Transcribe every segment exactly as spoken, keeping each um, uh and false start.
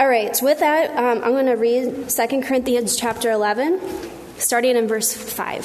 All right, so with that, um, I'm going to read Second Corinthians chapter eleven, starting in verse five.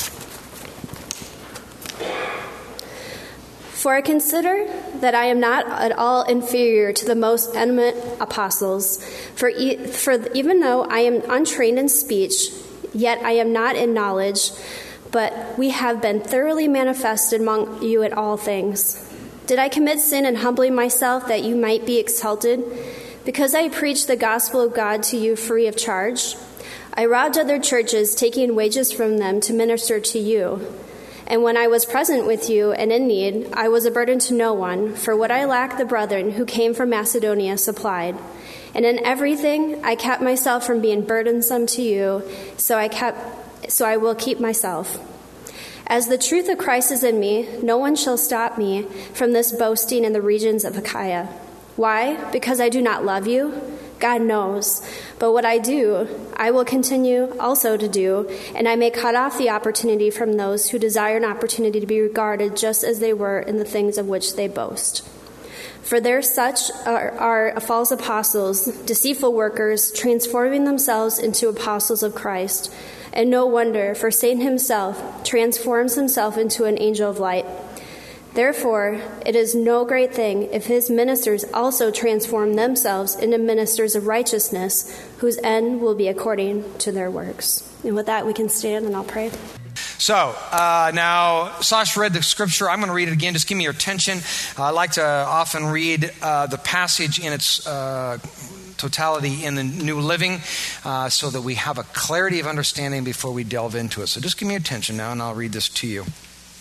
For I consider that I am not at all inferior to the most eminent apostles, for, e- for even though I am untrained in speech, yet I am not in knowledge, but we have been thoroughly manifested among you in all things. Did I commit sin in humbling myself that you might be exalted? Because I preached the gospel of God to you free of charge? I robbed other churches, taking wages from them to minister to you. And when I was present with you and in need, I was a burden to no one, for what I lacked the brethren who came from Macedonia supplied. And in everything I kept myself from being burdensome to you, so I kept, so I will keep myself. As the truth of Christ is in me, no one shall stop me from this boasting in the regions of Achaia. Why? Because I do not love you? God knows. But what I do, I will continue also to do, and I may cut off the opportunity from those who desire an opportunity to be regarded just as they were in the things of which they boast. For there such are, are false apostles, deceitful workers, transforming themselves into apostles of Christ. And no wonder, for Satan himself transforms himself into an angel of light. Therefore, it is no great thing if his ministers also transform themselves into ministers of righteousness, whose end will be according to their works. And with that, we can stand and I'll pray. So uh, now, Sasha read the scripture. I'm going to read it again. Just give me your attention. Uh, I like to often read uh, the passage in its uh, totality in the New Living uh, so that we have a clarity of understanding before we delve into it. So just give me your attention now, and I'll read this to you.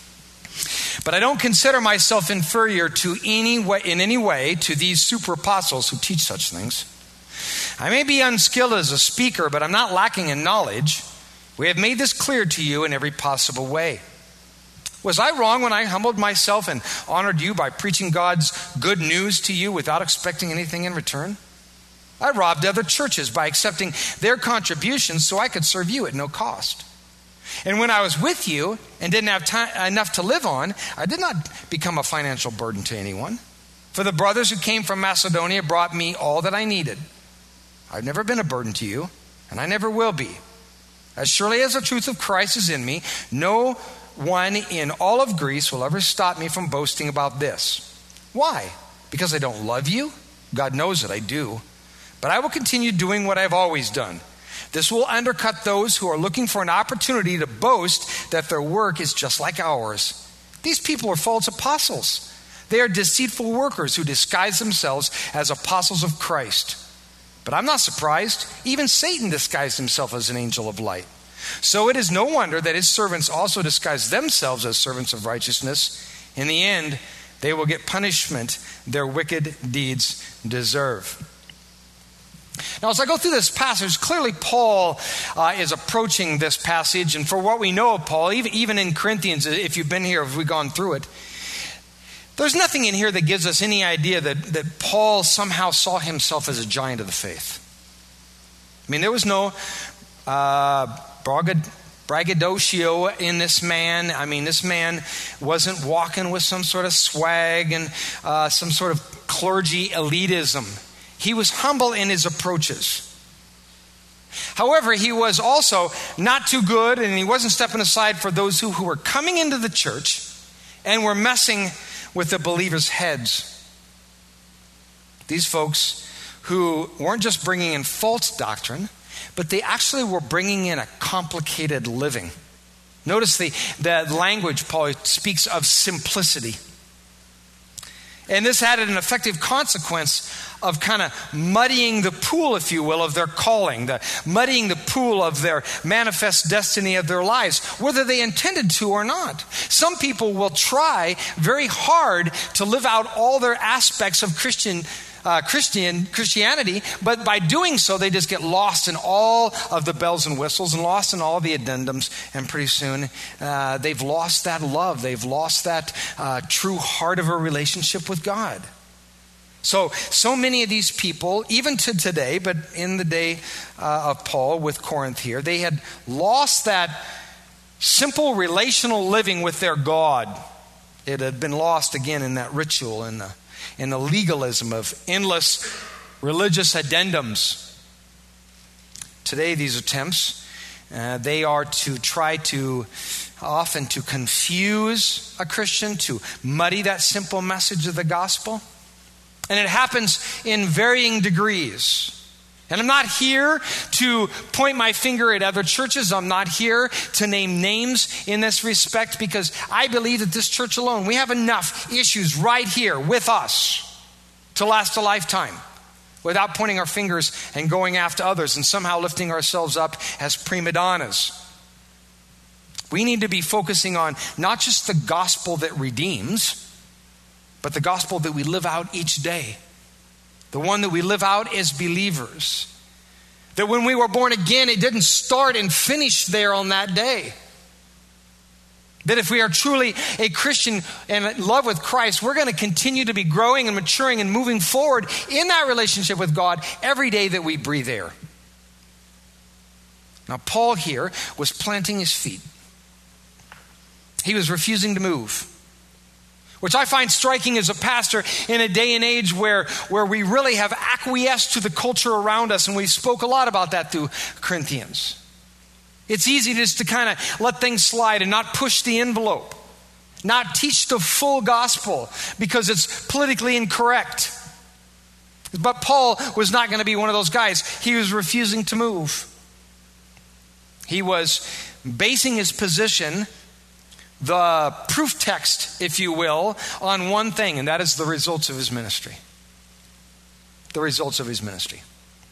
But I don't consider myself inferior to any way, in any way to these super apostles who teach such things. I may be unskilled as a speaker, but I'm not lacking in knowledge. We have made this clear to you in every possible way. Was I wrong when I humbled myself and honored you by preaching God's good news to you without expecting anything in return? I robbed other churches by accepting their contributions so I could serve you at no cost. And when I was with you and didn't have time, enough to live on, I did not become a financial burden to anyone. For the brothers who came from Macedonia brought me all that I needed. I've never been a burden to you, and I never will be. As surely as the truth of Christ is in me, no one in all of Greece will ever stop me from boasting about this. Why? Because I don't love you? God knows that I do. But I will continue doing what I've always done. This will undercut those who are looking for an opportunity to boast that their work is just like ours. These people are false apostles. They are deceitful workers who disguise themselves as apostles of Christ. But I'm not surprised. Even Satan disguised himself as an angel of light. So it is no wonder that his servants also disguise themselves as servants of righteousness. In the end, they will get punishment their wicked deeds deserve. Now, as I go through this passage, clearly Paul uh, is approaching this passage. And for what we know of Paul, even, even in Corinthians, if you've been here, if we've gone through it, there's nothing in here that gives us any idea that, that Paul somehow saw himself as a giant of the faith. I mean, there was no uh, braggadocio in this man. I mean, this man wasn't walking with some sort of swag and uh, some sort of clergy elitism. He was humble in his approaches. However, he was also not too good, and he wasn't stepping aside for those who, who were coming into the church and were messing with the believers' heads. These folks who weren't just bringing in false doctrine, but they actually were bringing in a complicated living. Notice the, the language Paul speaks of simplicity. And this had an effective consequence of kind of muddying the pool, if you will, of their calling, the muddying the pool of their manifest destiny of their lives, whether they intended to or not. Some people will try very hard to live out all their aspects of Christian uh, Christian Christianity, but by doing so, they just get lost in all of the bells and whistles and lost in all the addendums, and pretty soon uh, they've lost that love. They've lost that uh, true heart of a relationship with God. So, so many of these people, even to today, but in the day uh, of Paul with Corinth here, they had lost that simple relational living with their God. It had been lost again in that ritual and the, in the legalism of endless religious addendums. Today, these attempts, uh, they are to try to, often to confuse a Christian, to muddy that simple message of the gospel. And it happens in varying degrees. And I'm not here to point my finger at other churches. I'm not here to name names in this respect, because I believe that this church alone, we have enough issues right here with us to last a lifetime without pointing our fingers and going after others and somehow lifting ourselves up as prima donnas. We need to be focusing on not just the gospel that redeems, but the gospel that we live out each day. The one that we live out as believers. That when we were born again, it didn't start and finish there on that day. That if we are truly a Christian and in love with Christ, we're going to continue to be growing and maturing and moving forward in that relationship with God every day that we breathe air. Now, Paul here was planting his feet. He was refusing to move, which I find striking as a pastor in a day and age where, where we really have acquiesced to the culture around us, and we spoke a lot about that through Corinthians. It's easy just to kind of let things slide and not push the envelope, not teach the full gospel because it's politically incorrect. But Paul was not going to be one of those guys. He was refusing to move. He was basing his position, the proof text, if you will, on one thing, and that is the results of his ministry. The results of his ministry.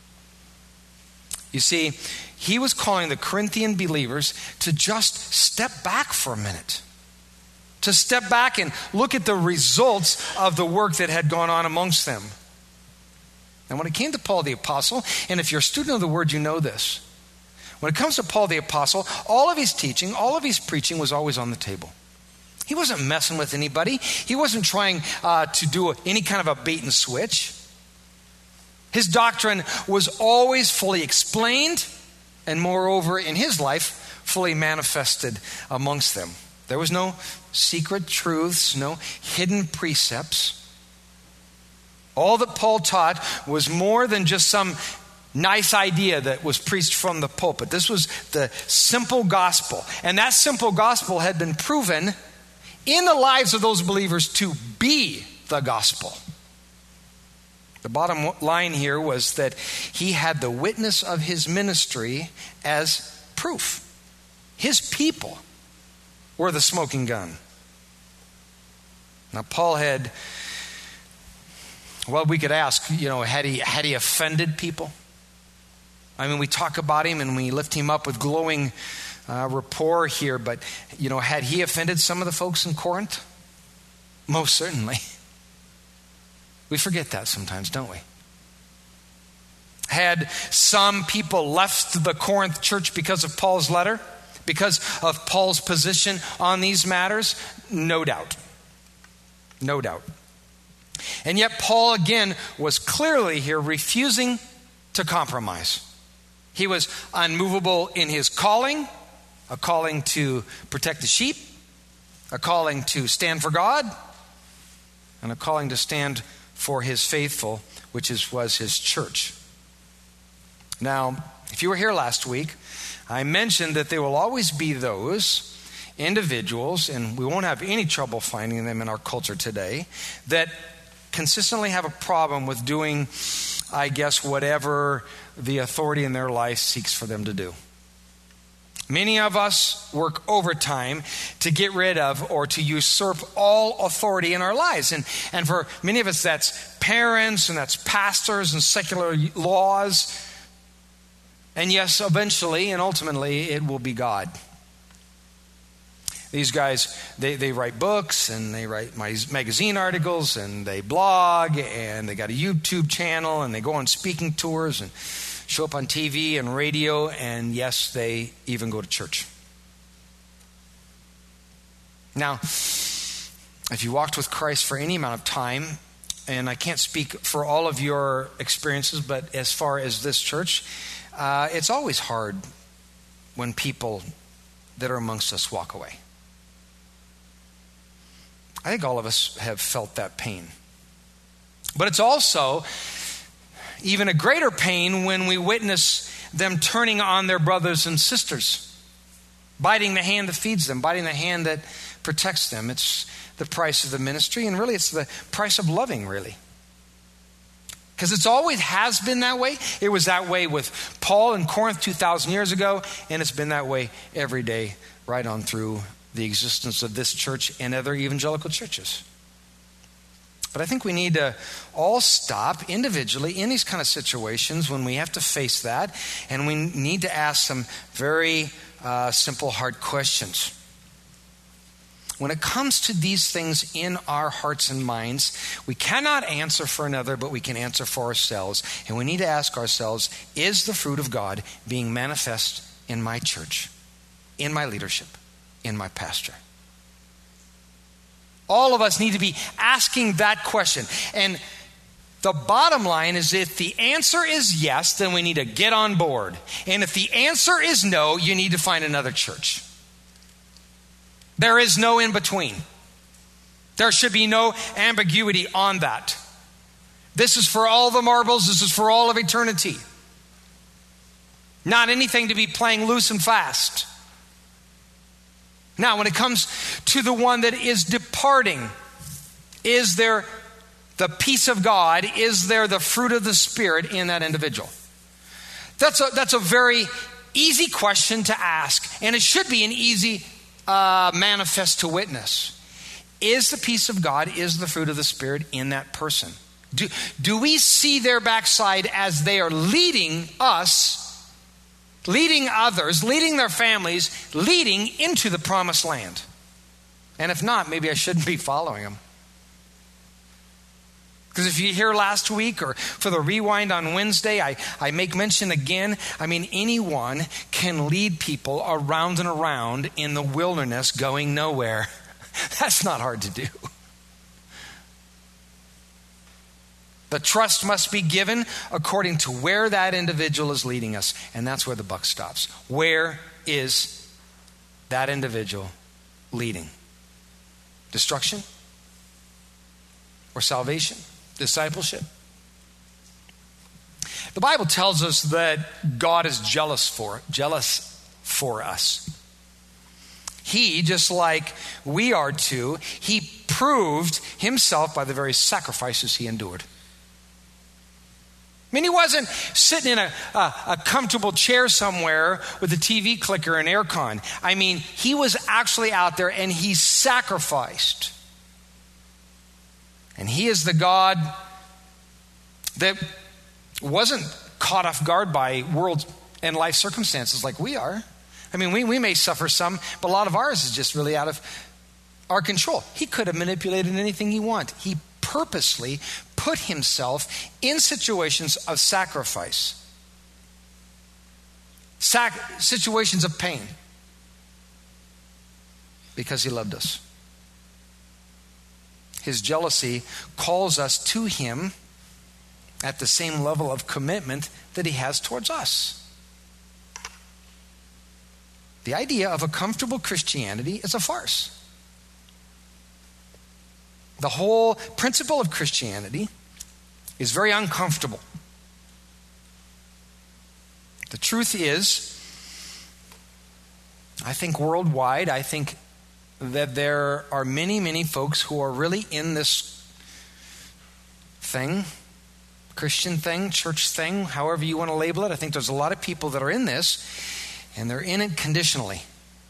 You see, he was calling the Corinthian believers to just step back for a minute. To step back and look at the results of the work that had gone on amongst them. And when it came to Paul the Apostle, and if you're a student of the Word, you know this. When it comes to Paul the Apostle, all of his teaching, all of his preaching was always on the table. He wasn't messing with anybody. He wasn't trying uh, to do a, any kind of a bait and switch. His doctrine was always fully explained, and moreover, in his life, fully manifested amongst them. There was no secret truths, no hidden precepts. All that Paul taught was more than just some nice idea that was preached from the pulpit. This was the simple gospel. And that simple gospel had been proven in the lives of those believers to be the gospel. The bottom line here was that he had the witness of his ministry as proof. His people were the smoking gun. Now, Paul had, well, we could ask, you know, had he, had he offended people? I mean, we talk about him and we lift him up with glowing uh, rapport here, but, you know, had he offended some of the folks in Corinth? Most certainly. We forget that sometimes, don't we? Had some people left the Corinth church because of Paul's letter? Because of Paul's position on these matters? No doubt. No doubt. And yet Paul, again, was clearly here refusing to compromise. He was unmovable in his calling, a calling to protect the sheep, a calling to stand for God, and a calling to stand for his faithful, which is, was his church. Now, if you were here last week, I mentioned that there will always be those individuals, and we won't have any trouble finding them in our culture today, that consistently have a problem with doing, I guess, whatever the authority in their life seeks for them to do. Many of us work overtime to get rid of or to usurp all authority in our lives. And, and for many of us, that's parents and that's pastors and secular laws. And yes, eventually and ultimately, it will be God. These guys, they, they write books and they write magazine articles and they blog and they got a YouTube channel and they go on speaking tours and show up on T V and radio, and yes, they even go to church. Now, if you walked with Christ for any amount of time, and I can't speak for all of your experiences, but as far as this church, uh, it's always hard when people that are amongst us walk away. I think all of us have felt that pain. But it's also, even a greater pain when we witness them turning on their brothers and sisters, biting the hand that feeds them, biting the hand that protects them. It's the price of the ministry, and really it's the price of loving, really. Because it's always has been that way. It was that way with Paul in Corinth two thousand years ago, and it's been that way every day right on through the existence of this church and other evangelical churches. But I think we need to all stop individually in these kind of situations when we have to face that, and we need to ask some very uh, simple, hard questions. When it comes to these things in our hearts and minds, we cannot answer for another, but we can answer for ourselves. And we need to ask ourselves, is the fruit of God being manifest in my church, in my leadership, in my pastor? All of us need to be asking that question. And the bottom line is, if the answer is yes, then we need to get on board. And if the answer is no, you need to find another church. There is no in between. There should be no ambiguity on that. This is for all the marbles. This is for all of eternity. Not anything to be playing loose and fast. Now, when it comes to the one that is departing, is there the peace of God? Is there the fruit of the Spirit in that individual? That's a, that's a very easy question to ask, and it should be an easy uh, manifest to witness. Is the peace of God, is the fruit of the Spirit in that person? Do, do we see their backside as they are leading us, leading others, leading their families, leading into the promised land? And if not, maybe I shouldn't be following them. Because if you hear last week or for the rewind on Wednesday, I, I make mention again, I mean, anyone can lead people around and around in the wilderness going nowhere. That's not hard to do. The trust must be given according to where that individual is leading us. And that's where the buck stops. Where is that individual leading? Destruction? Or salvation? Discipleship? The Bible tells us that God is jealous for, jealous for us. He, just like we are too, he proved himself by the very sacrifices he endured. I mean, he wasn't sitting in a, a, a comfortable chair somewhere with a T V clicker and aircon. I mean, he was actually out there and he sacrificed. And he is the God that wasn't caught off guard by world and life circumstances like we are. I mean, we, we may suffer some, but a lot of ours is just really out of our control. He could have manipulated anything he wanted. He purposely put himself in situations of sacrifice, Sac- situations of pain, because he loved us. His jealousy calls us to him at the same level of commitment that he has towards us. The idea of a comfortable Christianity is a farce. The whole principle of Christianity is very uncomfortable. The truth is, I think worldwide, I think that there are many, many folks who are really in this thing, Christian thing, church thing, however you want to label it. I think there's a lot of people that are in this, and they're in it conditionally.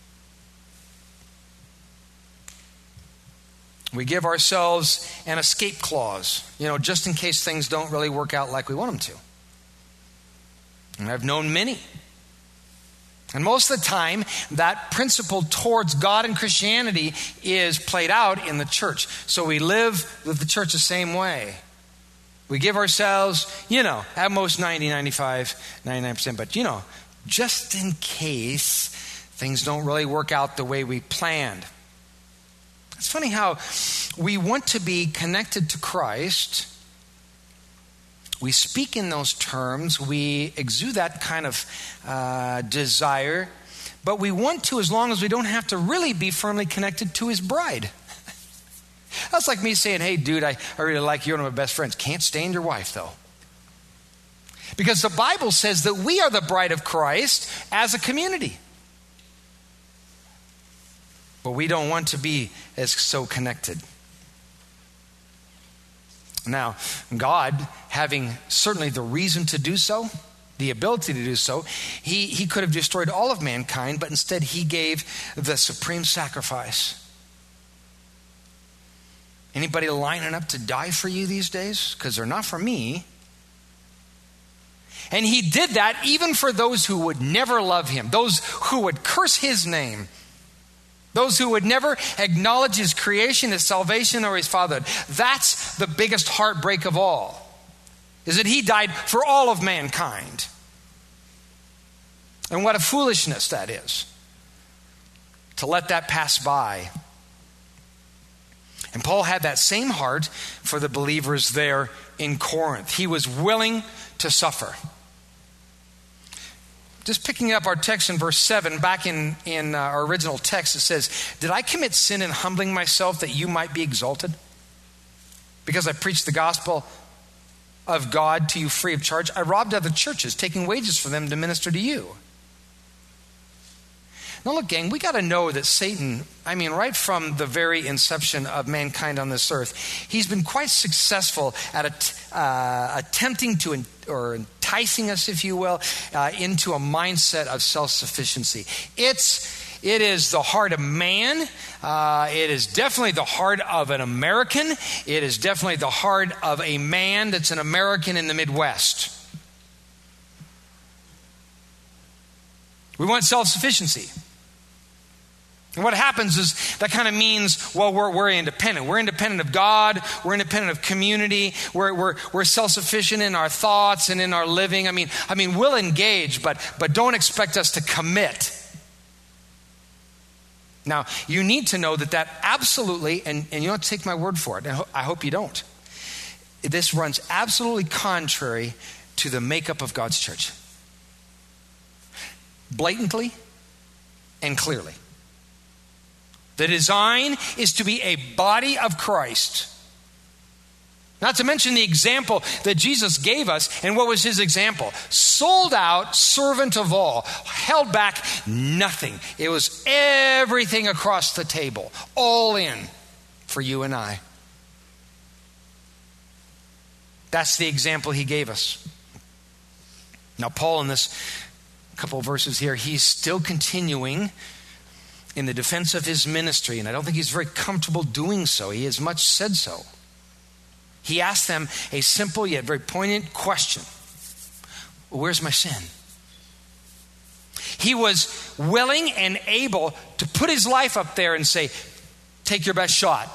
We give ourselves an escape clause, you know, just in case things don't really work out like we want them to. And I've known many. And most of the time, that principle towards God and Christianity is played out in the church. So we live with the church the same way. We give ourselves, you know, at most ninety, ninety-five, ninety-nine percent, but you know, just in case things don't really work out the way we planned. It's funny how we want to be connected to Christ. We speak in those terms. We exude that kind of uh, desire. But we want to as long as we don't have to really be firmly connected to his bride. That's like me saying, hey, dude, I, I really like you. One of my best friends. Can't stand your wife, though. Because the Bible says that we are the bride of Christ as a community. But we don't want to be as so connected. Now, God, having certainly the reason to do so, the ability to do so, he, he could have destroyed all of mankind, but instead he gave the supreme sacrifice. Anybody lining up to die for you these days? Because they're not for me. And he did that even for those who would never love him, those who would curse his name, those who would never acknowledge his creation, his salvation, or his fatherhood. That's the biggest heartbreak of all, is that he died for all of mankind. And what a foolishness that is, to let that pass by. And Paul had that same heart for the believers there in Corinth. He was willing to suffer. Just picking up our text in verse seven, back in, in uh, our original text, it says, "Did I commit sin in humbling myself that you might be exalted? Because I preached the gospel of God to you free of charge. I robbed other churches, taking wages for them to minister to you." Now look, gang, we got to know that Satan, I mean, right from the very inception of mankind on this earth, he's been quite successful at uh, attempting to, in, or enticing us, if you will, uh, into a mindset of self-sufficiency. It's, it is the heart of man. Uh, it is definitely the heart of an American. It is definitely the heart of a man that's an American in the Midwest. We want self-sufficiency. And what happens is that kind of means, well, we're, we're independent. We're independent of God. We're independent of community. We're, we're, we're self-sufficient in our thoughts and in our living. I mean, I mean, we'll engage, but, but don't expect us to commit. Now, you need to know that that absolutely, and, and you don't take my word for it, and I hope you don't. This runs absolutely contrary to the makeup of God's church. Blatantly and clearly. The design is to be a body of Christ. Not to mention the example that Jesus gave us. And what was his example? Sold out, servant of all, held back nothing. It was everything across the table, all in for you and I. That's the example he gave us. Now, Paul, in this couple of verses here, he's still continuing in the defense of his ministry, and I don't think he's very comfortable doing so. He has much said so. He asked them a simple yet very poignant question. Where's my sin? He was willing and able to put his life up there and say, take your best shot.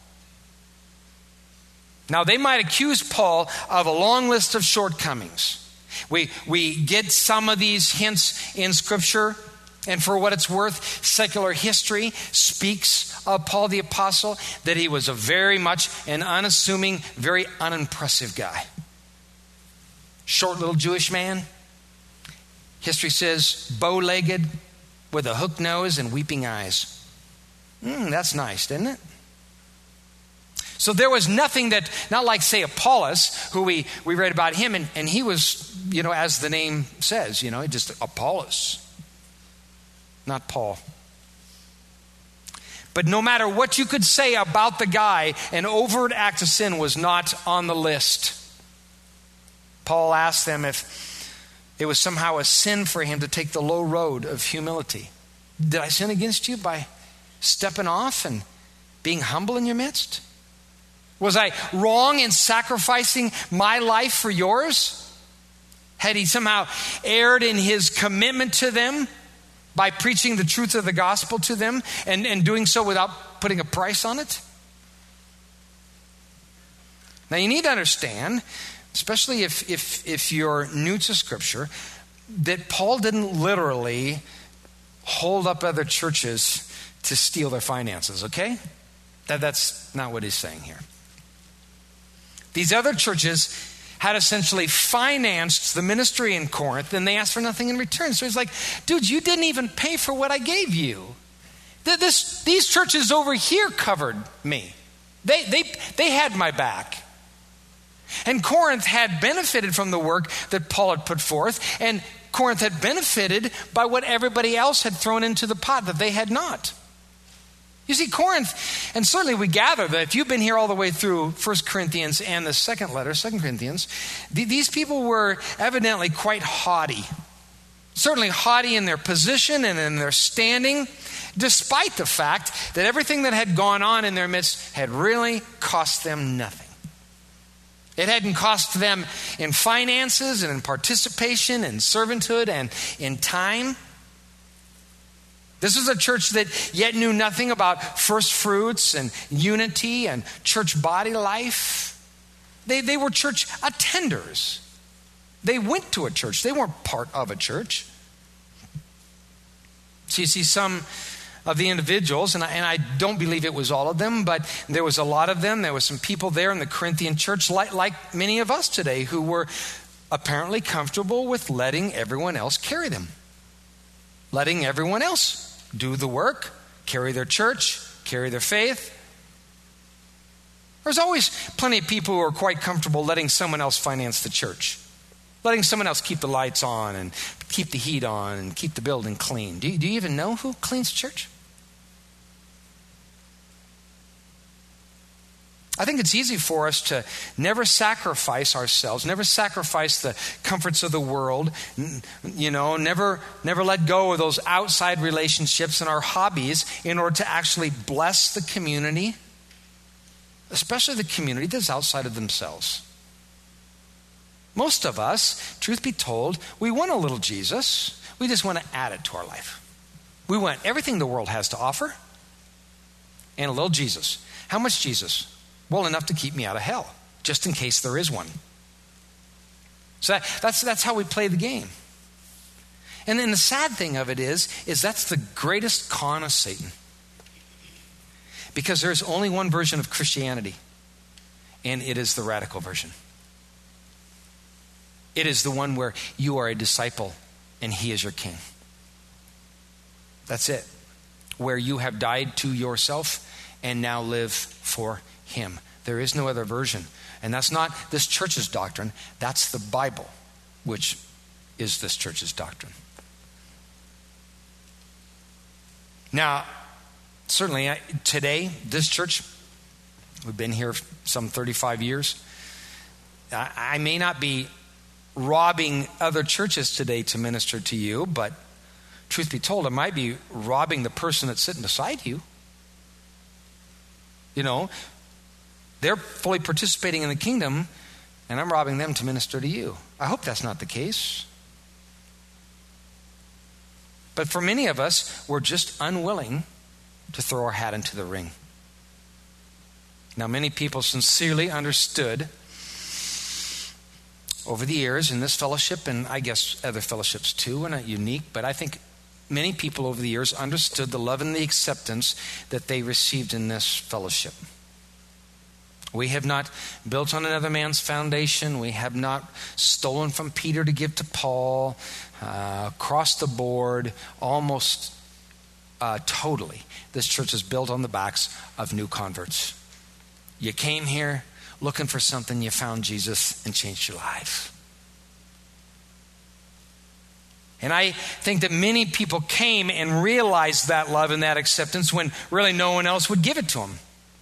Now, they might accuse Paul of a long list of shortcomings. We, we get some of these hints in Scripture, and for what it's worth, secular history speaks of Paul the Apostle, that he was a very much an unassuming, very unimpressive guy. Short little Jewish man. History says bow-legged with a hooked nose and weeping eyes. Mm, that's nice, isn't it? So there was nothing that, not like, say, Apollos, who we, we read about him, and, and he was, you know, as the name says, you know, just Apollos. Not Paul. But no matter what you could say about the guy, an overt act of sin was not on the list. Paul asked them if it was somehow a sin for him to take the low road of humility. Did I sin against you by stepping off and being humble in your midst? Was I wrong in sacrificing my life for yours? Had he somehow erred in his commitment to them by preaching the truth of the gospel to them and, and doing so without putting a price on it? Now you need to understand, especially if, if, if you're new to Scripture, that Paul didn't literally hold up other churches to steal their finances, okay? That, that's not what he's saying here. These other churches had essentially financed the ministry in Corinth, and they asked for nothing in return. So he's like, dude, you didn't even pay for what I gave you. This, these churches over here covered me. They, they, they had my back. And Corinth had benefited from the work that Paul had put forth, and Corinth had benefited by what everybody else had thrown into the pot that they had not. You see, Corinth, and certainly we gather that if you've been here all the way through First Corinthians and the second letter, Second Corinthians, th- these people were evidently quite haughty. Certainly haughty in their position and in their standing, despite the fact that everything that had gone on in their midst had really cost them nothing. It hadn't cost them in finances and in participation and servanthood and in time. This was a church that yet knew nothing about first fruits and unity and church body life. They, they were church attenders. They went to a church. They weren't part of a church. So you see some of the individuals, and I, and I don't believe it was all of them, but there was a lot of them. There was some people there in the Corinthian church, like, like many of us today, who were apparently comfortable with letting everyone else carry them. Letting everyone else do the work, carry their church, carry their faith. There's always plenty of people who are quite comfortable letting someone else finance the church. Letting someone else keep the lights on and keep the heat on and keep the building clean. Do you, do you even know who cleans the church? I think it's easy for us to never sacrifice ourselves, never sacrifice the comforts of the world, you know, never, never let go of those outside relationships and our hobbies in order to actually bless the community, especially the community that's outside of themselves. Most of us, truth be told, we want a little Jesus. We just want to add it to our life. We want everything the world has to offer and a little Jesus. How much Jesus? Well, enough to keep me out of hell, just in case there is one. So that, that's, that's how we play the game. And then the sad thing of it is, is that's the greatest con of Satan. Because there's only one version of Christianity, and it is the radical version. It is the one where you are a disciple and he is your king. That's it. Where you have died to yourself and now live for him. There is no other version. And that's not this church's doctrine. That's the Bible, which is this church's doctrine. Now, certainly today, this church, we've been here some thirty-five years. I may not be robbing other churches today to minister to you, but truth be told, I might be robbing the person that's sitting beside you. You know, they're fully participating in the kingdom, and I'm robbing them to minister to you. I hope that's not the case. But for many of us, we're just unwilling to throw our hat into the ring. Now, many people sincerely understood over the years in this fellowship, and I guess other fellowships too, we're not unique, but I think many people over the years understood the love and the acceptance that they received in this fellowship. We have not built on another man's foundation. We have not stolen from Peter to give to Paul, uh, across the board, almost uh, totally. This church is built on the backs of new converts. You came here looking for something, you found Jesus and changed your life. And I think that many people came and realized that love and that acceptance when really no one else would give it to them.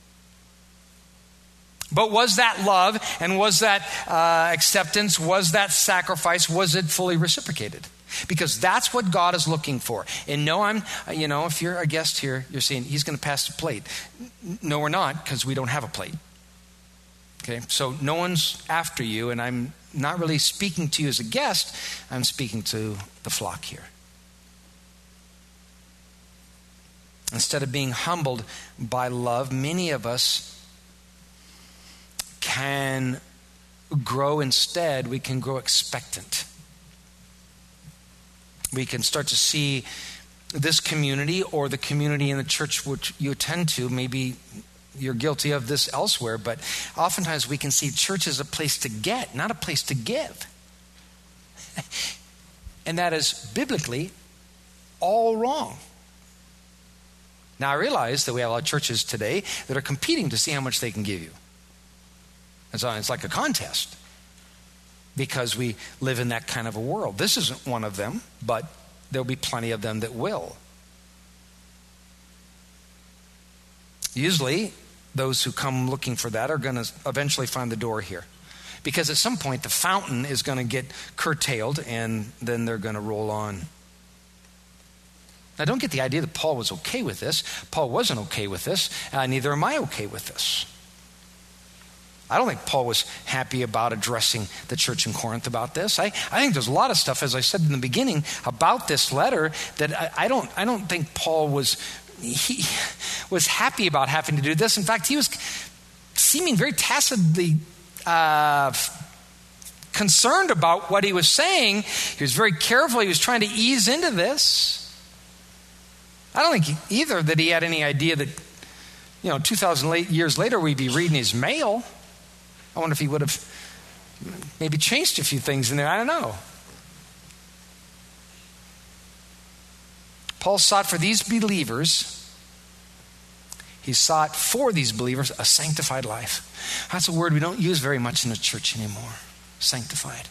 But was that love and was that uh, acceptance, was that sacrifice, was it fully reciprocated? Because that's what God is looking for. And no, I'm, you know, if you're a guest here, you're saying he's going to pass the plate. No, we're not, because we don't have a plate. Okay, so no one's after you, and I'm not really speaking to you as a guest. I'm speaking to the flock here. Instead of being humbled by love, many of us can grow instead, we can grow expectant. We can start to see this community or the community in the church which you attend to. Maybe you're guilty of this elsewhere, but oftentimes we can see church as a place to get, not a place to give. And that is biblically all wrong. Now I realize that we have a lot of churches today that are competing to see how much they can give you. It's, it's like a contest because we live in that kind of a world. This isn't one of them, but there'll be plenty of them that will. Usually, those who come looking for that are going to eventually find the door here. Because at some point, the fountain is going to get curtailed, and then they're going to roll on. Now, don't get the idea that Paul was okay with this. Paul wasn't okay with this. Uh, neither am I okay with this. I don't think Paul was happy about addressing the church in Corinth about this. I, I think there's a lot of stuff, as I said in the beginning, about this letter that I, I don't I don't think Paul was he was happy about having to do this. In fact, he was seeming very tacitly uh, concerned about what he was saying. He was very careful. He was trying to ease into this. I don't think either that he had any idea that, you know, two thousand years later we'd be reading his mail. I wonder if he would have maybe changed a few things in there. I don't know. Paul sought for these believers, he sought for these believers a sanctified life. That's a word we don't use very much in the church anymore. Sanctified.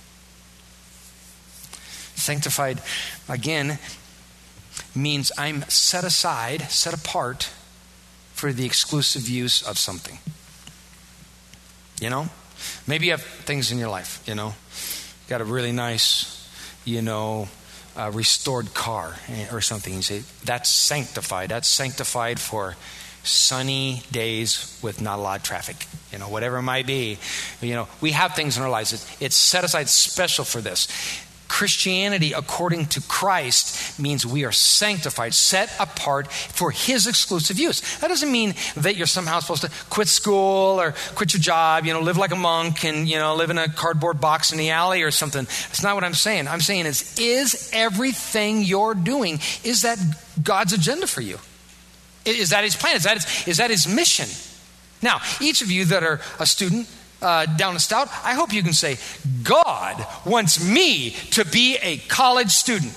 Sanctified, again, means I'm set aside, set apart for the exclusive use of something. You know, maybe you have things in your life, you know, got a really nice, you know, uh, restored car or something. You say, that's sanctified. That's sanctified for sunny days with not a lot of traffic, you know, whatever it might be. You know, we have things in our lives. It's, it's set aside special for this. Christianity, according to Christ, means we are sanctified, set apart for his exclusive use. That doesn't mean that you're somehow supposed to quit school or quit your job, you know, live like a monk and, you know, live in a cardboard box in the alley or something. That's not what I'm saying. I'm saying is, is everything you're doing, is that God's agenda for you? Is that his plan? Is that his, is that his mission? Now, each of you that are a student, Uh, down in Stout, I hope you can say, God wants me to be a college student.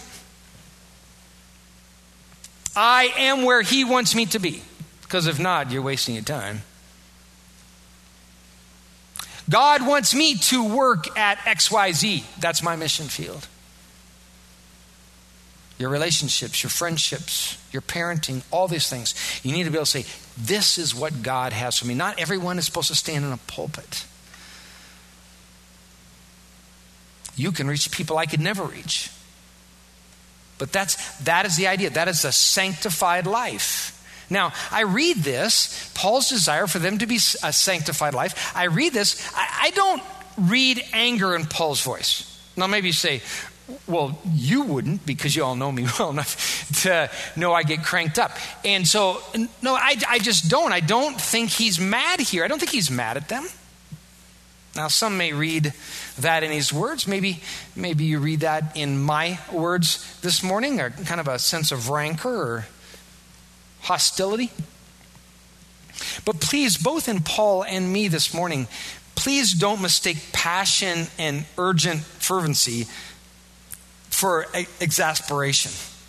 I am where he wants me to be. Because if not, you're wasting your time. God wants me to work at X Y Z. That's my mission field. Your relationships, your friendships, your parenting, all these things. You need to be able to say, this is what God has for me. Not everyone is supposed to stand in a pulpit. You can reach people I could never reach. But that's that is the idea. That is a sanctified life. Now, I read this, Paul's desire for them to be a sanctified life. I read this, I, I don't read anger in Paul's voice. Now, maybe you say, well, you wouldn't, because you all know me well enough to know I get cranked up. And so, no, I, I just don't. I don't think he's mad here. I don't think he's mad at them. Now, some may read that in his words. Maybe, maybe you read that in my words this morning, or kind of a sense of rancor or hostility. But please, both in Paul and me this morning, please don't mistake passion and urgent fervency for exasperation.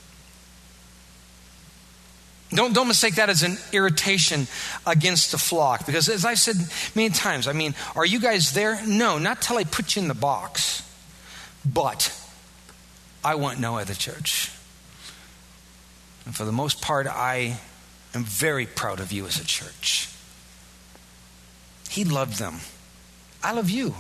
Don't, don't mistake that as an irritation against the flock. Because as I've said many times, I mean, are you guys there? No, not till I put you in the box. But I want no other church. And for the most part, I am very proud of you as a church. He loved them. I love you.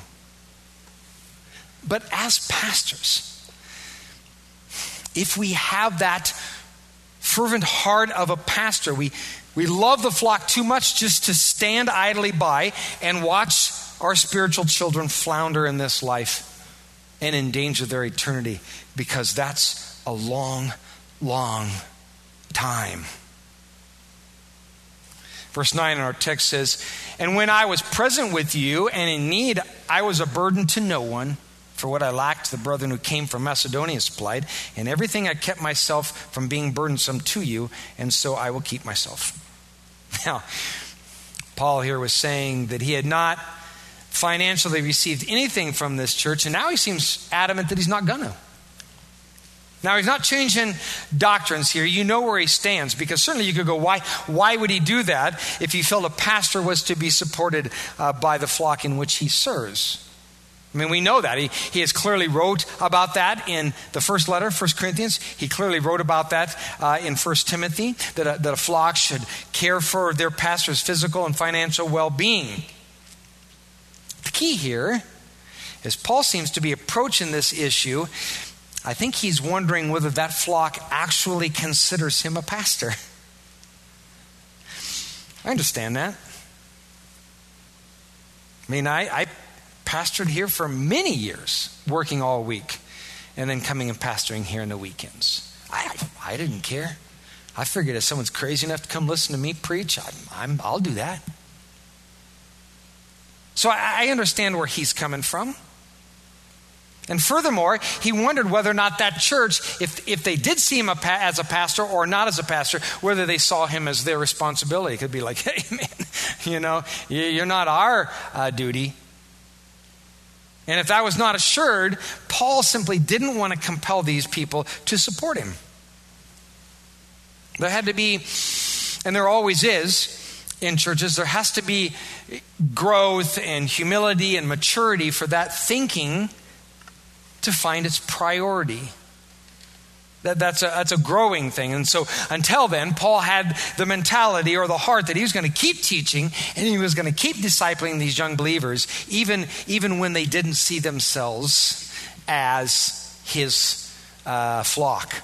But as pastors, if we have that fervent heart of a pastor, we, we love the flock too much just to stand idly by and watch our spiritual children flounder in this life and endanger their eternity, because that's a long, long time. Verse nine in our text says, and when I was present with you and in need, I was a burden to no one. For what I lacked, the brethren who came from Macedonia supplied. In everything I kept myself from being burdensome to you, and so I will keep myself. Now, Paul here was saying that he had not financially received anything from this church, and now he seems adamant that he's not going to. Now, he's not changing doctrines here. You know where he stands, because certainly you could go, why, why would he do that if he felt a pastor was to be supported uh, by the flock in which he serves? I mean, we know that. He, he has clearly wrote about that in the first letter, First Corinthians. He clearly wrote about that uh, in First Timothy, that a, that a flock should care for their pastor's physical and financial well-being. The key here is Paul seems to be approaching this issue. I think he's wondering whether that flock actually considers him a pastor. I understand that. I mean, I... I pastored here for many years, working all week, and then coming and pastoring here on the weekends. I, I didn't care. I figured if someone's crazy enough to come listen to me preach, I'm, I'm, I'll do that. So I, I understand where he's coming from. And furthermore, he wondered whether or not that church, if if they did see him a pa- as a pastor or not as a pastor, whether they saw him as their responsibility. It could be like, hey, man, you know, you're not our uh, duty. And if that was not assured, Paul simply didn't want to compel these people to support him. There had to be, and there always is in churches, there has to be growth and humility and maturity for that thinking to find its priority. That, that's, a, that's a growing thing. And so until then, Paul had the mentality or the heart that he was going to keep teaching and he was going to keep discipling these young believers, even, even when they didn't see themselves as his uh, flock.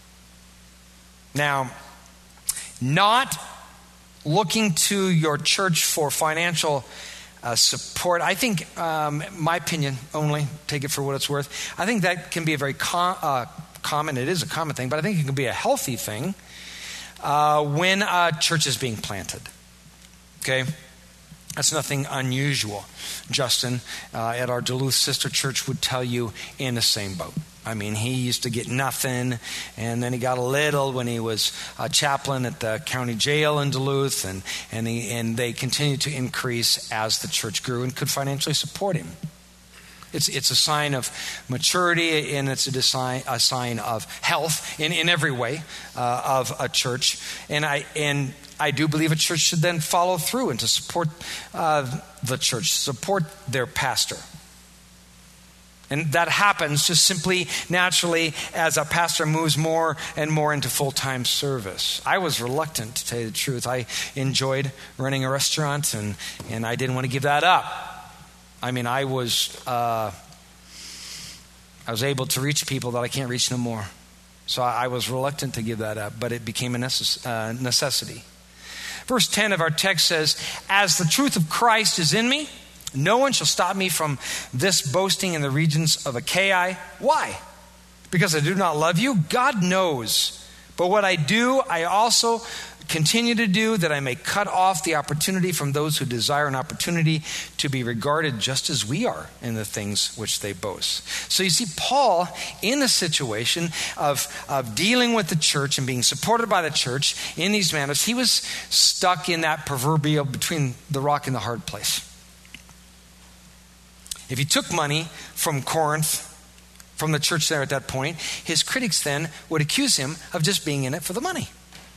Now, not looking to your church for financial uh, support, I think, um, my opinion only, take it for what it's worth, I think that can be a very com- uh, common, it is a common thing, but I think it can be a healthy thing uh, when a church is being planted. Okay? That's nothing unusual. Justin uh, at our Duluth sister church would tell you in the same boat. I mean, he used to get nothing, and then he got a little when he was a chaplain at the county jail in Duluth, and and, he, and they continued to increase as the church grew and could financially support him. It's it's a sign of maturity, and it's a, design, a sign of health in, in every way uh, of a church. And I and I do believe a church should then follow through and to support uh, the church, support their pastor. And that happens just simply naturally as a pastor moves more and more into full-time service. I was reluctant, to tell you the truth. I enjoyed running a restaurant, and, and I didn't want to give that up. I mean, I was uh, I was able to reach people that I can't reach no more. So I, I was reluctant to give that up, but it became a necess- uh, necessity. Verse ten of our text says, "As the truth of Christ is in me, no one shall stop me from this boasting in the regions of Achaia." Why? Because I do not love you? God knows. But what I do, I also continue to do, that I may cut off the opportunity from those who desire an opportunity to be regarded just as we are in the things which they boast. So you see, Paul, in the situation of, of dealing with the church and being supported by the church in these matters, he was stuck in that proverbial between the rock and the hard place. If he took money from Corinth, from the church there at that point, his critics then would accuse him of just being in it for the money.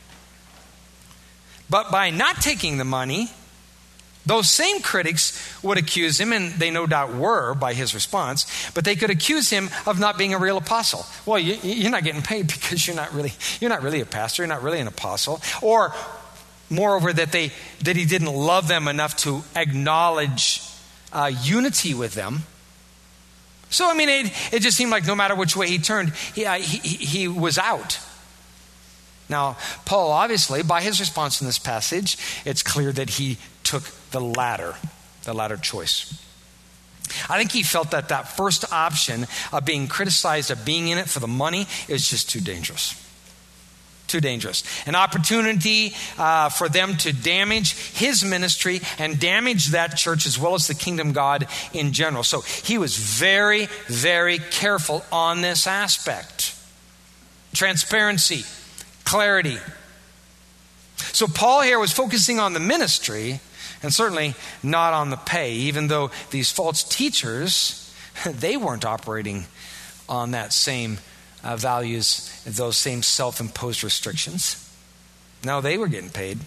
But by not taking the money, those same critics would accuse him, and they no doubt were by his response, but they could accuse him of not being a real apostle. Well, you, you're not getting paid because you're not really you're not really a pastor, you're not really an apostle. Or moreover, that they that he didn't love them enough to acknowledge uh, unity with them. So I mean, it, it just seemed like no matter which way he turned, he, uh, he, he was out. Now, Paul, obviously, by his response in this passage, it's clear that he took the latter, the latter choice. I think he felt that that first option of being criticized, of being in it for the money, is just too dangerous. Too dangerous. An opportunity uh, for them to damage his ministry and damage that church as well as the kingdom of God in general. So he was very, very careful on this aspect. Transparency. Clarity. So Paul here was focusing on the ministry and certainly not on the pay, even though these false teachers, they weren't operating on that same uh, values those same self-imposed restrictions. No, they were getting paid.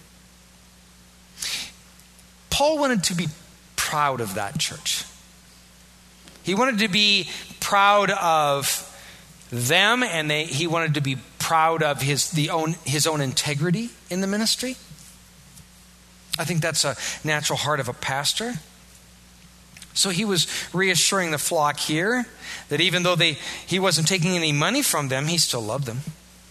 Paul wanted to be proud of that church. He wanted to be proud of them, and they, he wanted to be proud of his the own his own integrity in the ministry. I think that's a natural heart of a pastor. So he was reassuring the flock here that even though they he wasn't taking any money from them, he still loved them.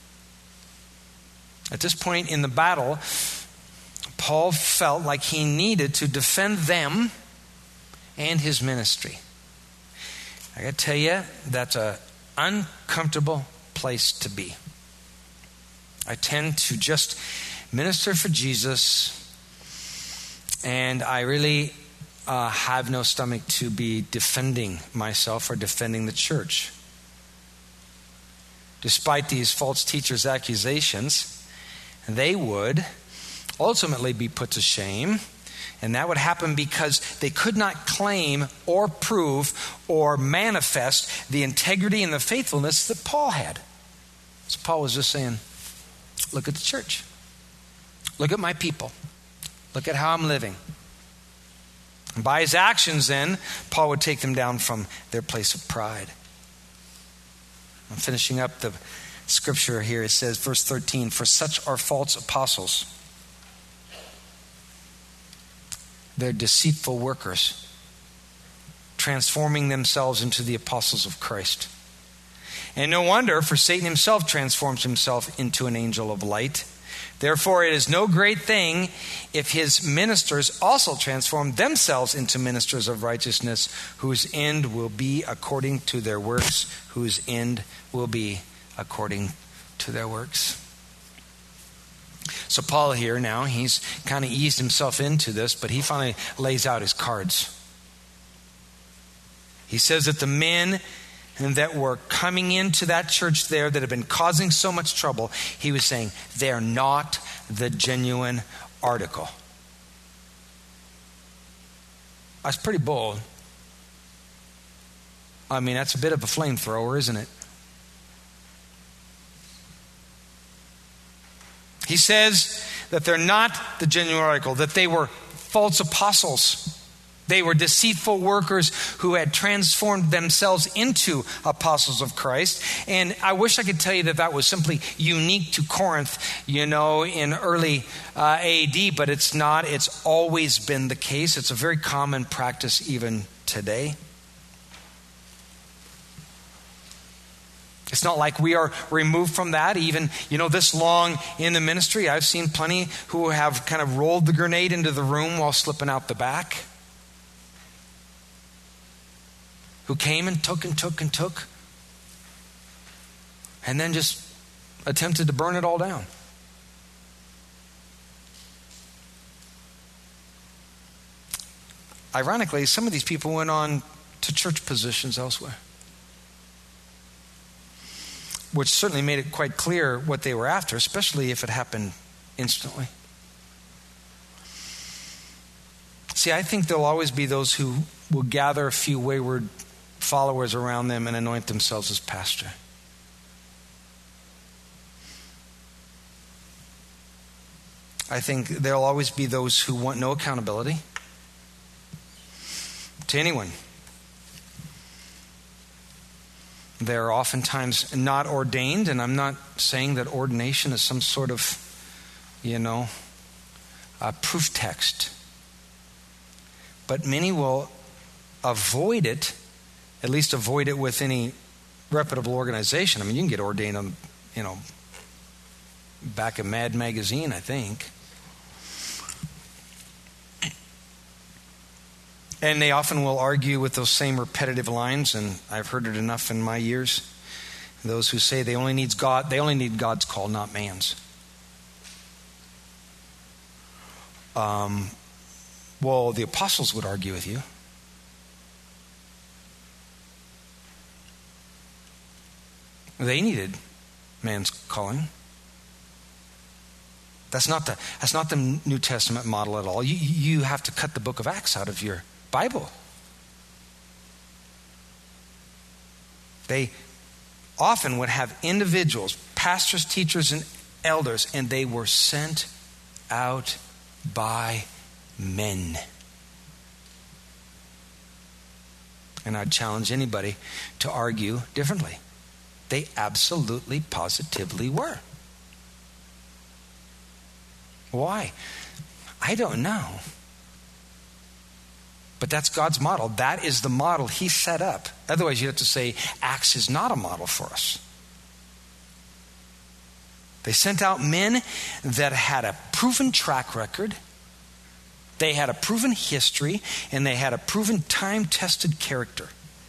At this point in the battle, Paul felt like he needed to defend them and his ministry. I got to tell you, that's an uncomfortable place to be. I tend to just minister for Jesus, and I really uh, have no stomach to be defending myself or defending the church. Despite these false teachers' accusations, they would ultimately be put to shame, and that would happen because they could not claim or prove or manifest the integrity and the faithfulness that Paul had. So Paul was just saying, look at the church. Look at my people. Look at how I'm living. And by his actions then, Paul would take them down from their place of pride. I'm finishing up the scripture here. It says, verse thirteen, for such are false apostles. They're deceitful workers, transforming themselves into the apostles of Christ. And no wonder, for Satan himself transforms himself into an angel of light. Therefore, it is no great thing if his ministers also transform themselves into ministers of righteousness, whose end will be according to their works, whose end will be according to their works. So Paul here now, he's kind of eased himself into this, but he finally lays out his cards. He says that the men that were coming into that church there that had been causing so much trouble, he was saying, they're not the genuine article. That's pretty bold. I mean, that's a bit of a flamethrower, isn't it? He says that they're not the genuine article, that they were false apostles. They were deceitful workers who had transformed themselves into apostles of Christ. And I wish I could tell you that that was simply unique to Corinth, you know, in early uh, A D, but it's not. It's always been the case. It's a very common practice even today. It's not like we are removed from that. Even, you know, this long in the ministry, I've seen plenty who have kind of rolled the grenade into the room while slipping out the back. Who came and took and took and took. And then just attempted to burn it all down. Ironically, some of these people went on to church positions elsewhere, which certainly made it quite clear what they were after, especially if it happened instantly. See, I think there'll always be those who will gather a few wayward followers around them and anoint themselves as pastor. I think there'll always be those who want no accountability to anyone. They're oftentimes not ordained, and I'm not saying that ordination is some sort of, you know, a proof text. But many will avoid it, at least avoid it with any reputable organization. I mean, you can get ordained on, you know, back of Mad Magazine, I think. And they often will argue with those same repetitive lines, and I've heard it enough in my years. Those who say they only needs God, they only need God's call, not man's. Um, well, the apostles would argue with you. They needed man's calling. That's not the that's not the New Testament model at all. You you have to cut the book of Acts out of your Bible. They often would have individuals, pastors, teachers, and elders, and they were sent out by men. And I'd challenge anybody to argue differently. They absolutely, positively were. Why? I don't know. But that's God's model. That is the model he set up. Otherwise, you'd have to say Acts is not a model for us. They sent out men that had a proven track record. They had a proven history, and they had a proven time-tested character.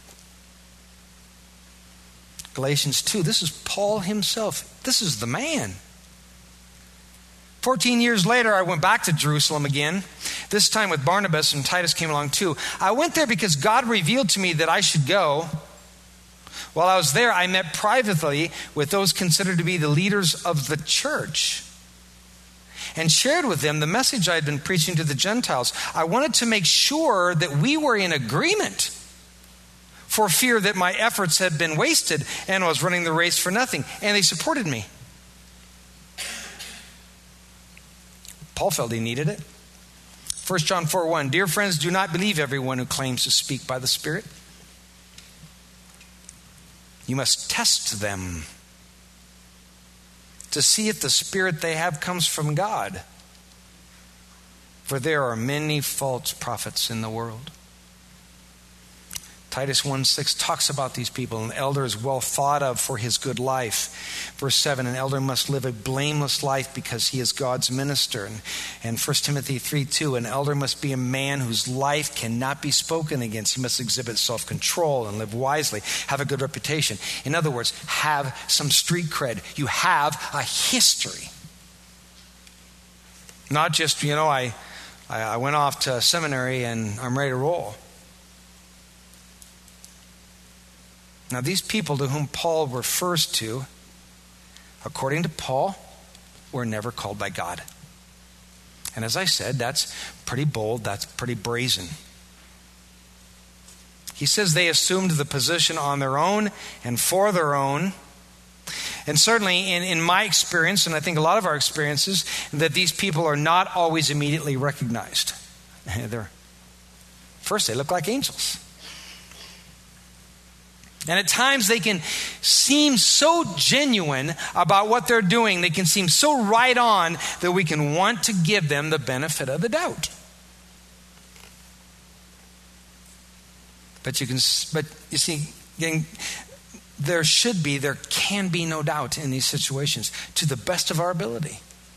Galatians two, this is Paul himself. This is the man. Fourteen years later, I went back to Jerusalem again, this time with Barnabas, and Titus came along too. I went there because God revealed to me that I should go. While I was there, I met privately with those considered to be the leaders of the church and shared with them the message I had been preaching to the Gentiles. I wanted to make sure that we were in agreement, for fear that my efforts had been wasted and I was running the race for nothing. And they supported me. Paul felt he needed it. First John four one, dear friends, do not believe everyone who claims to speak by the Spirit. You must test them to see if the Spirit they have comes from God. For there are many false prophets in the world. Titus one six talks about these people. An elder is well thought of for his good life. Verse seven, an elder must live a blameless life because he is God's minister. And, and First Timothy three two, an elder must be a man whose life cannot be spoken against. He must exhibit self-control and live wisely, have a good reputation. In other words, have some street cred. You have a history. Not just, you know, I, I, I went off to seminary and I'm ready to roll. Now, these people to whom Paul refers to, according to Paul, were never called by God. And as I said, that's pretty bold, that's pretty brazen. He says they assumed the position on their own and for their own. And certainly in, in my experience, and I think a lot of our experiences, that these people are not always immediately recognized. They're, first, they look like angels. And at times they can seem so genuine about what they're doing. They can seem so right on that we can want to give them the benefit of the doubt. But you can, but you see, getting, there should be, there can be no doubt in these situations to the best of our ability.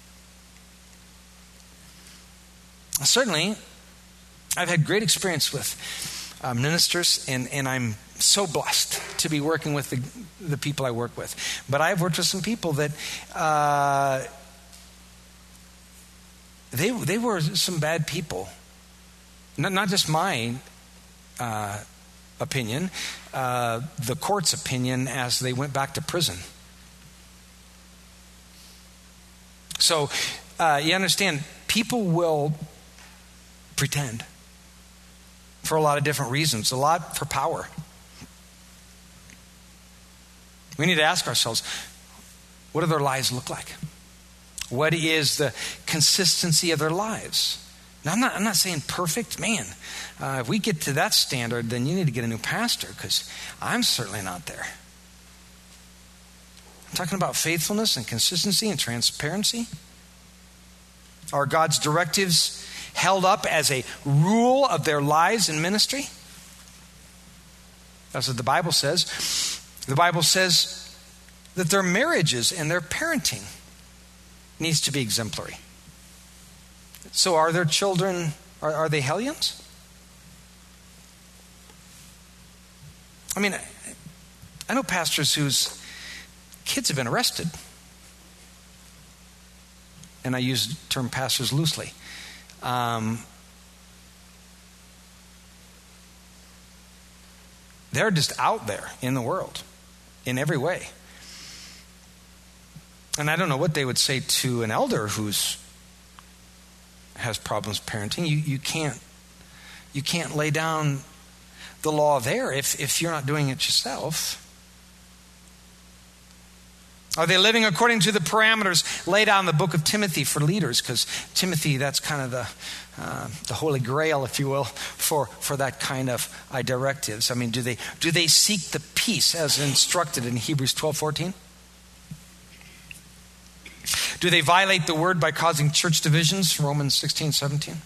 Certainly, I've had great experience with uh, ministers, and, and I'm so blessed to be working with the, the people I work with. But I've worked with some people that uh, they they were some bad people. Not, not just my uh, opinion, uh, the court's opinion as they went back to prison. So uh, you understand, people will pretend for a lot of different reasons, a lot for power. We need to ask ourselves, what do their lives look like? What is the consistency of their lives? Now, I'm not, I'm not saying perfect. Man, uh, if we get to that standard, then you need to get a new pastor, because I'm certainly not there. I'm talking about faithfulness and consistency and transparency. Are God's directives held up as a rule of their lives and ministry? That's what the Bible says. The Bible says that their marriages and their parenting needs to be exemplary. So are their children, are, are they hellions? I mean, I know pastors whose kids have been arrested. And I use the term pastors loosely. Um, they're just out there in the world in every way. And I don't know what they would say to an elder who's has problems parenting. You you can't you can't lay down the law there if, if you're not doing it yourself. Are they living according to the parameters laid out in the book of Timothy for leaders? Because Timothy, that's kind of the uh, the holy grail, if you will, for, for that kind of uh, directives. I mean, do they do they seek the peace as instructed in Hebrews twelve fourteen? Do they violate the word by causing church divisions? Romans sixteen seventeen.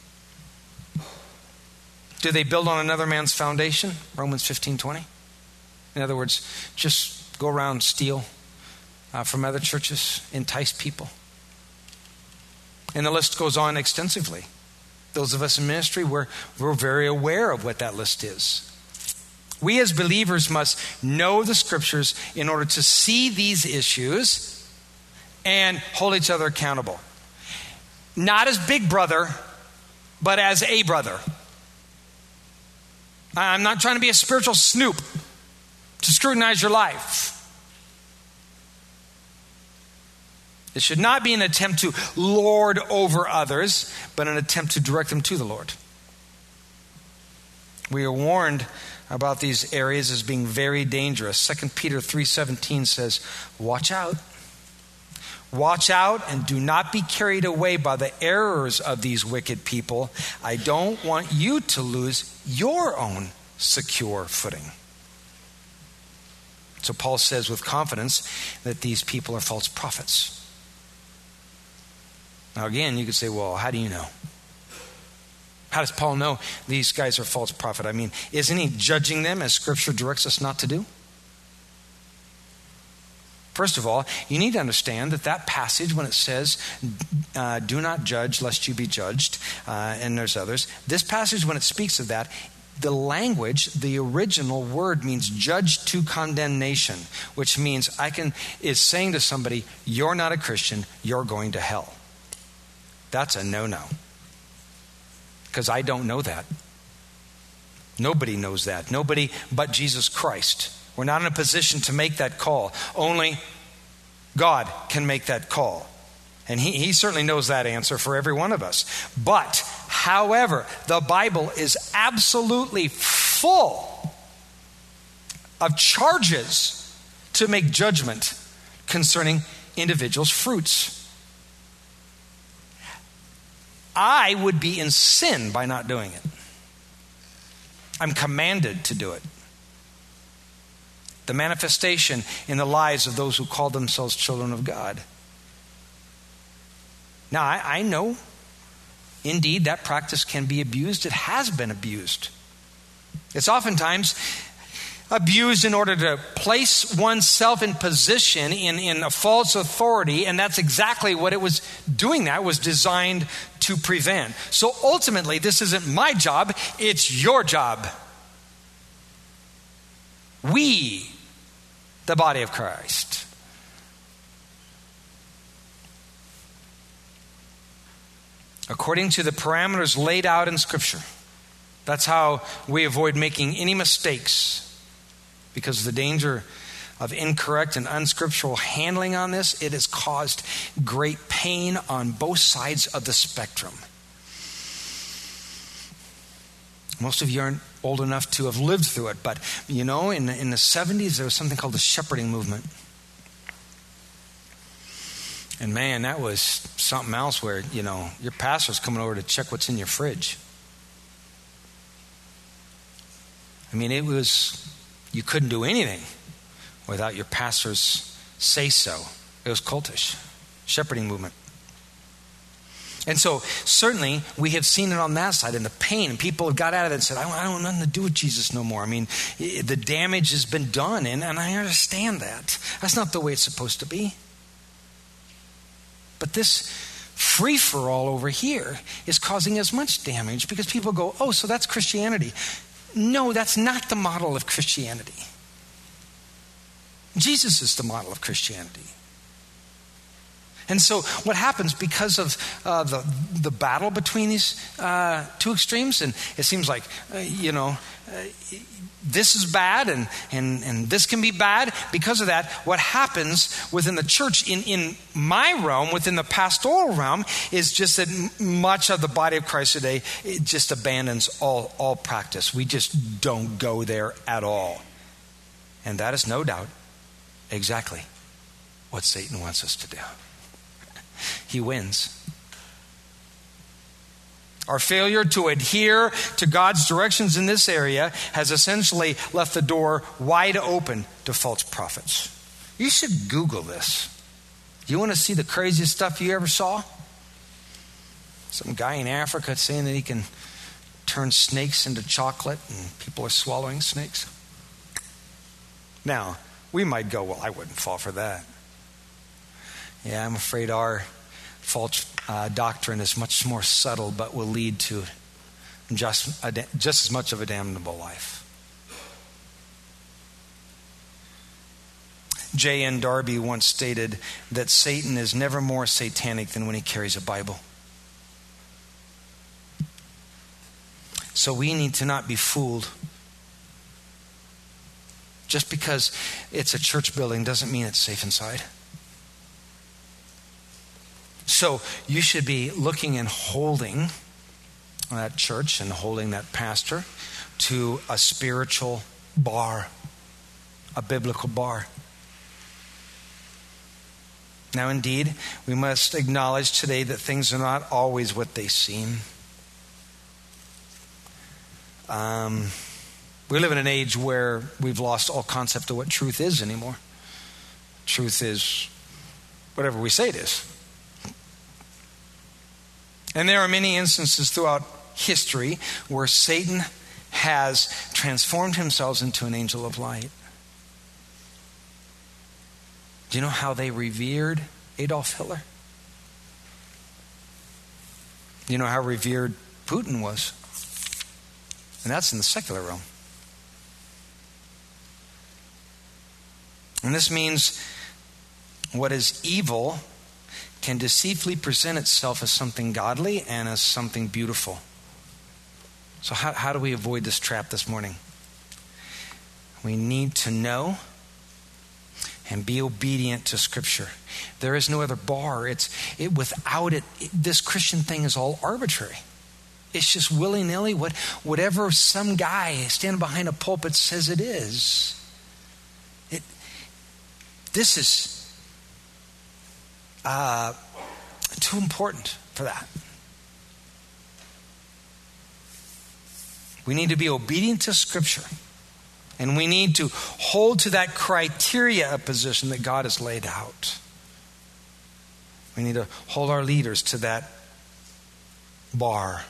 Do they build on another man's foundation? Romans fifteen twenty. In other words, just go around, steal Uh, from other churches, entice people. And the list goes on extensively. Those of us in ministry, we're, we're very aware of what that list is. We as believers must know the scriptures in order to see these issues and hold each other accountable. Not as big brother, but as a brother. I'm not trying to be a spiritual snoop to scrutinize your life. It should not be an attempt to lord over others, but an attempt to direct them to the Lord. We are warned about these areas as being very dangerous. Second Peter three seventeen says, watch out. Watch out and do not be carried away by the errors of these wicked people. I don't want you to lose your own secure footing. So Paul says with confidence that these people are false prophets. Now again, you could say, well, how do you know? How does Paul know these guys are false prophet? I mean, isn't he judging them as Scripture directs us not to do? First of all, you need to understand that that passage, when it says, uh, do not judge lest you be judged, uh, and there's others, this passage, when it speaks of that, the language, the original word means judge to condemnation, which means I can is saying to somebody, you're not a Christian, you're going to hell. That's a no-no. Because I don't know that. Nobody knows that. Nobody but Jesus Christ. We're not in a position to make that call. Only God can make that call. And he, he certainly knows that answer for every one of us. But, however, the Bible is absolutely full of charges to make judgment concerning individuals' fruits. I would be in sin by not doing it. I'm commanded to do it. The manifestation in the lives of those who call themselves children of God. Now, I, I know, indeed, that practice can be abused. It has been abused. It's oftentimes abused in order to place oneself in position in, in a false authority, and that's exactly what it was doing. That was designed to prevent. So ultimately, this isn't my job, it's your job. We, the body of Christ. According to the parameters laid out in Scripture. That's how we avoid making any mistakes. Because of the danger of incorrect and unscriptural handling on this, it has caused great pain on both sides of the spectrum. Most of you aren't old enough to have lived through it, but you know, in the, in the seventies, there was something called the shepherding movement. And man, that was something else where, you know, your pastor's coming over to check what's in your fridge. I mean, it was... You couldn't do anything without your pastor's say-so. It was cultish. Shepherding movement. And so, certainly, we have seen it on that side, and the pain. And people have got out of it and said, I don't, I don't want nothing to do with Jesus no more. I mean, the damage has been done, and, and I understand that. That's not the way it's supposed to be. But this free-for-all over here is causing as much damage because people go, oh, so that's Christianity. No, that's not the model of Christianity. Jesus is the model of Christianity. And so what happens because of uh, the the battle between these uh, two extremes, and it seems like, uh, you know, uh, this is bad and, and, and this can be bad. Because of that, what happens within the church, in, in my realm, within the pastoral realm, is just that m- much of the body of Christ today, it just abandons all, all practice. We just don't go there at all. And that is no doubt exactly what Satan wants us to do. He wins. Our failure to adhere to God's directions in this area has essentially left the door wide open to false prophets. You should Google this. You want to see the craziest stuff you ever saw? Some guy in Africa saying that he can turn snakes into chocolate and people are swallowing snakes. Now, we might go, well, I wouldn't fall for that. Yeah, I'm afraid our false uh, doctrine is much more subtle, but will lead to just, a, just as much of a damnable life. J N Darby once stated that Satan is never more satanic than when he carries a Bible. So we need to not be fooled. Just because it's a church building doesn't mean it's safe inside. So you should be looking and holding that church and holding that pastor to a spiritual bar, a biblical bar. Now, indeed, we must acknowledge today that things are not always what they seem. Um, we live in an age where we've lost all concept of what truth is anymore. Truth is whatever we say it is. And there are many instances throughout history where Satan has transformed himself into an angel of light. Do you know how they revered Adolf Hitler? Do you know how revered Putin was? And that's in the secular realm. And this means what is evil can deceitfully present itself as something godly and as something beautiful. So how, how do we avoid this trap this morning? We need to know and be obedient to Scripture. There is no other bar. It's it without it, it this Christian thing is all arbitrary. It's just willy-nilly what whatever some guy standing behind a pulpit says it is. It this is uh, too important for that. We need to be obedient to Scripture. And we need to hold to that criteria of position that God has laid out. We need to hold our leaders to that bar.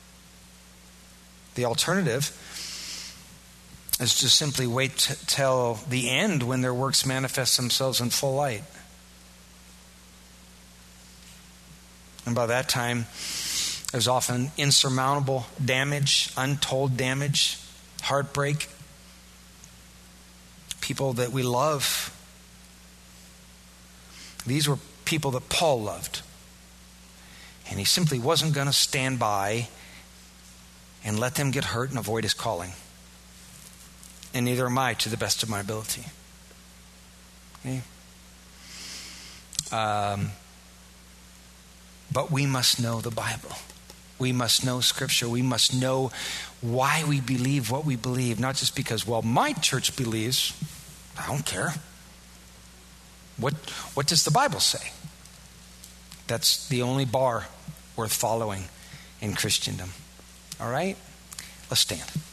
The alternative is to simply wait t- till the end when their works manifest themselves in full light. And by that time, there's often insurmountable damage, untold damage, heartbreak. People that we love. These were people that Paul loved. And he simply wasn't going to stand by and let them get hurt and avoid his calling. And neither am I, to the best of my ability. Okay? Um, but we must know the Bible. We must know Scripture. We must know why we believe what we believe. Not just because, well, my church believes. I don't care. What, what does the Bible say? That's the only bar worth following in Christendom. All right? Let's stand.